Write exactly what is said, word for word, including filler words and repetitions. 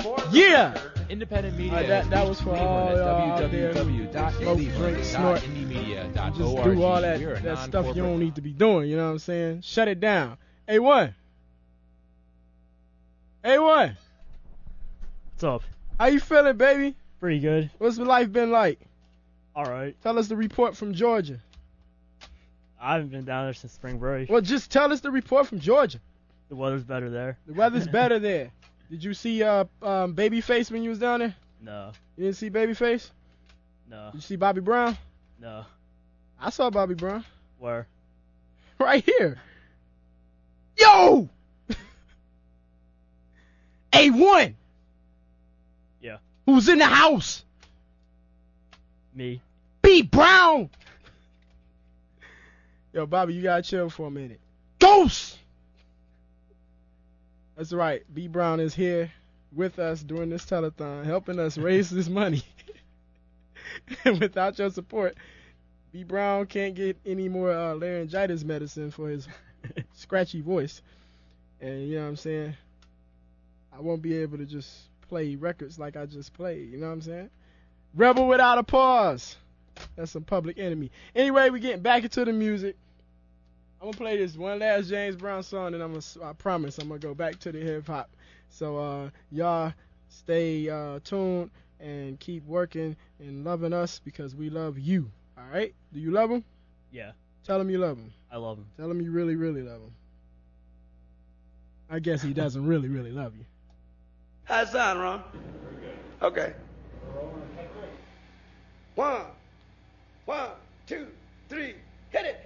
Yeah. Independent media. Uh, that, that was for all y'all out there who smoke, drink, snort, and just do all that, that stuff you don't need to be doing, you know what I'm saying? Shut it down. A one. A one. What's up? How you feeling, baby? Pretty good. What's life been like? All right. Tell us the report from Georgia. I haven't been down there since spring break. Well, just tell us the report from Georgia. The weather's better there. The weather's better there. Did you see uh um Babyface when you was down there? No. You didn't see Babyface? No. Did you see Bobby Brown? No. I saw Bobby Brown. Where? Right here. Yo! A one. Yeah. Who's in the house? Me. B Brown. Yo, Bobby, you gotta chill for a minute. Ghost! That's right. B Brown is here with us during this telethon, helping us raise this money. And without your support, B Brown can't get any more uh, laryngitis medicine for his scratchy voice. And you know what I'm saying? I won't be able to just play records like I just played. You know what I'm saying? Rebel Without a Pause. That's some Public Enemy. Anyway, we're getting back into the music. I'm gonna play this one last James Brown song, and I'm gonna, I promise, I'm gonna go back to the hip hop. So uh, y'all stay uh, tuned and keep working and loving us because we love you. All right? Do you love him? Yeah. Tell him you love him. I love him. Tell him you really, really love him. I guess he doesn't really, really love you. How's it sound, Ron? Okay. One, one, two, three, hit it.